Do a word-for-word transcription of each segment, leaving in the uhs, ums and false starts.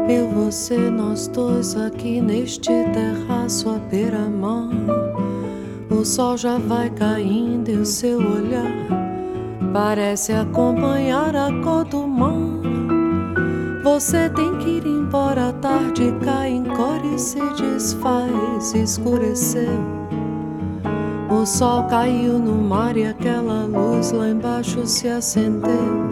Eu, você, nós dois aqui neste terraço à beira-mar. O sol já vai caindo e o seu olhar parece acompanhar a cor do mar. Você tem que ir embora, a tarde cai em cor e se desfaz, escureceu. O sol caiu no mar e aquela luz lá embaixo se acendeu.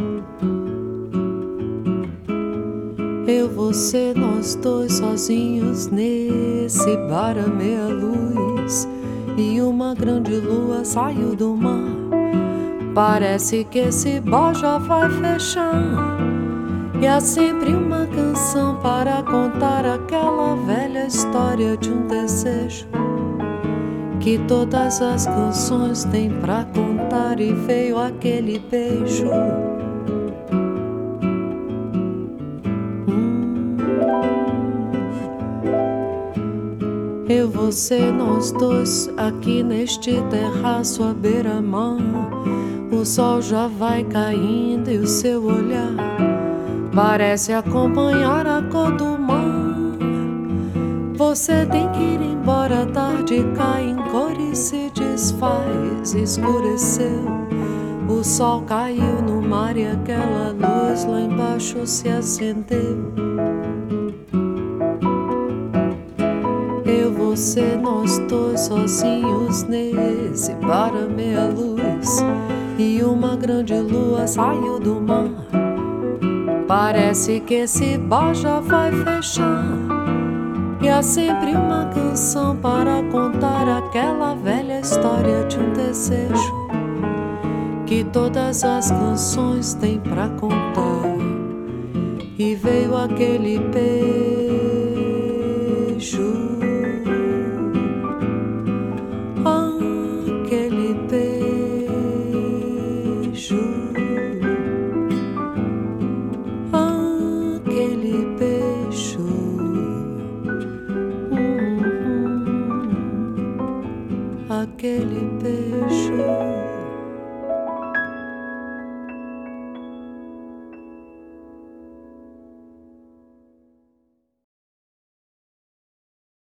Eu, você, nós dois sozinhos nesse bar à meia luz. E uma grande lua saiu do mar. Parece que esse bar já vai fechar. E há sempre uma canção para contar aquela velha história de um desejo que todas as canções têm pra contar. E veio aquele beijo. Eu, você, nós dois aqui neste terraço à beira-mar. O sol já vai caindo e o seu olhar parece acompanhar a cor do mar. Você tem que ir embora, a tarde cai em cor e se desfaz, escureceu. O sol caiu no mar e aquela luz lá embaixo se acendeu. Eu, você, nós dois sozinhos nesse bar à meia luz. E uma grande lua saiu do mar. Parece que esse bar já vai fechar. E há sempre uma canção para contar aquela velha história de um desejo que todas as canções têm pra contar. E veio aquele beijo. Aquele beijo, aquele beijo, uhum, aquele beijo.